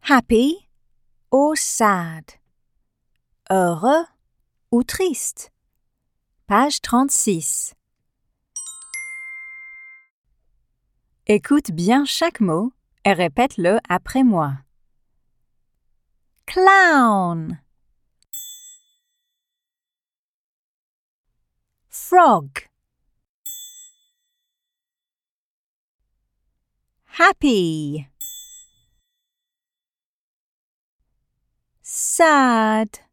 Happy or sad. Heureux ou triste. Page 36. Écoute bien chaque mot et répète-le après moi. Clown. Frog. Happy. Sad.